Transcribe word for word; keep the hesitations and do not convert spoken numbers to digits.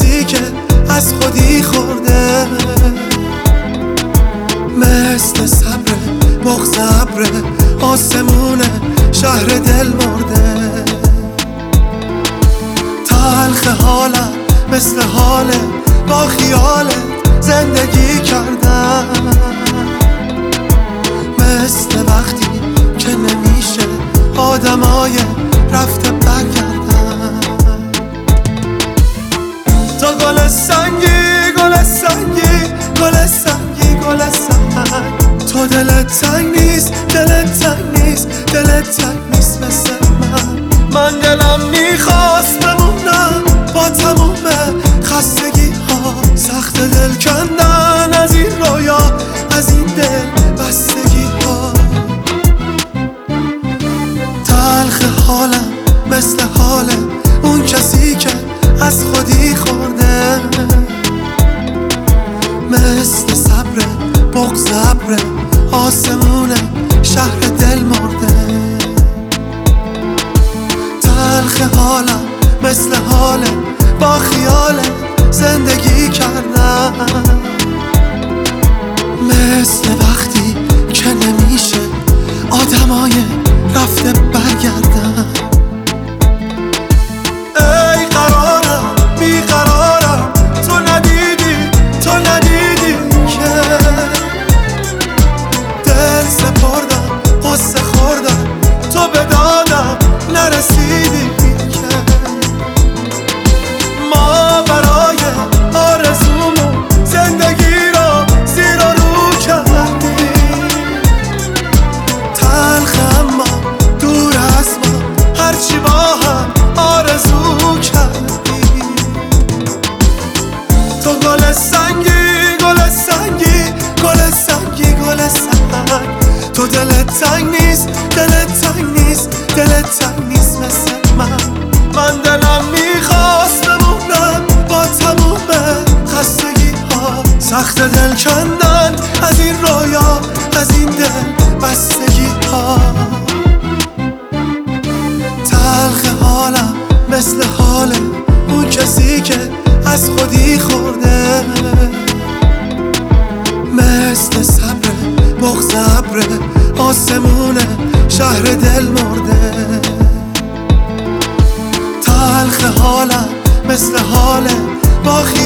کسی که از خودی خورده، مثل صبر بغض ابر آسمون شهر دل مرده. تلخ حالم مثل حال با خیالت زندگی کردم، مثل وقتی که نمیشه آدمای رفته برگردن. تو گل سنگی گل سنگی گل سنگی گل سنگ، تو دلت تنگ نیست دلت تنگ نیست دلت تنگ نیست مثل من. من دلم میخواست بمونم با تموم خستگی ها، سخت دل کندن از این رویا از این دل بستگی ها. تلخ حالم مثل حال اون کسی که از خودی خورده، مثل صبر بغض ابر آسمون شهر دل مرده. تلخ حالم مثل حال با خیال زندگی کردم، مثل وقتی که نمیشه آدمای رفته برگردن. ای قرارم بیقرارم تو ندیدی تو ندیدی که دل سپردم قصه خوردم تو به دادم نرسیدی که ما برای آرزومون زندگی رو زیر و رو کردیم. تلخ اما دور از ما هرچی با هم آرزو کردیم. تو گل سنگی گل سنگی گل سنگی گل سنگ، تو دلت تنگ نیست دلت تنگ نیست دلت تنگ نیست مثل من. من دلم میخواست بمونم با تموم خستگی ها، سخت دل کندن از این رویا از این دل بستگی ها. تلخ حالم مثل حال اون کسی که از خودی خورده، مثل صبر بغض ابر آسمون شهر دل مرده. تلخ حالم مثل حال با